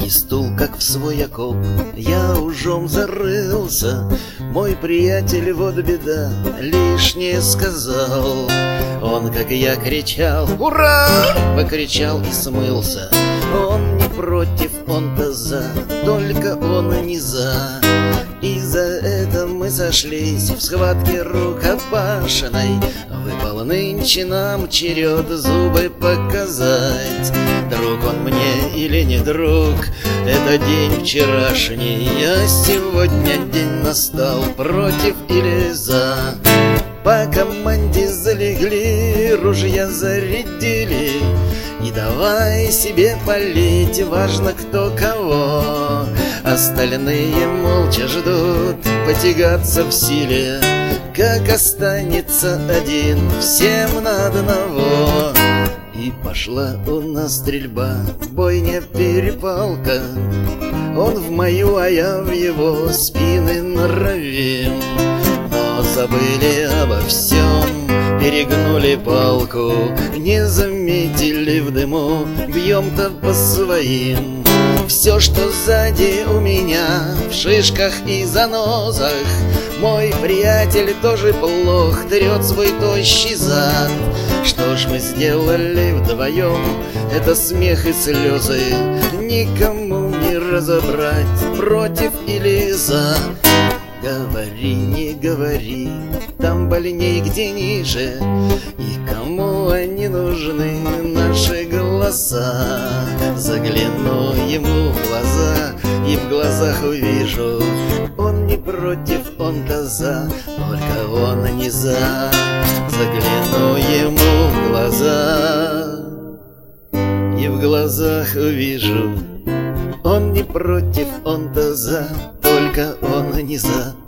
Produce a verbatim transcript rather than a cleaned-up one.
И стул, как в свой окоп, я ужом зарылся. Мой приятель, вот беда, лишнее сказал. Он, как я, кричал «Ура!», покричал и смылся. Он не против, он-то за, только он не за. И за это мы сошлись в схватке рукопашной. Выпал нынче нам черед зубы показать. Друг он мне или не друг, это день вчерашний, а сегодня день настал, против или за. По команде залегли, ружья зарядили, и давай себе палить, важно кто кого. Остальные молча ждут потягаться в силе. Как останется один, всем на одного. И пошла у нас стрельба, бойня, перепалка. Он в мою, а я в его, спины норовим. Но забыли обо всем, перегнули палку, не заметили в дыму, бьем-то по своим. Все, что сзади у меня, в шишках и занозах, мой приятель тоже плох, трет свой тощий зад. Что ж мы сделали вдвоем, это смех и слезы, никому не разобрать, против или за. Говори, не говори, там больней, где ниже, и кому они нужны, наши голоса. Загляну ему в глаза, и в глазах увижу, он не против, он-то за, только он не за. Загляну ему в глаза, и в глазах увижу, он не против, он-то за, только он не за.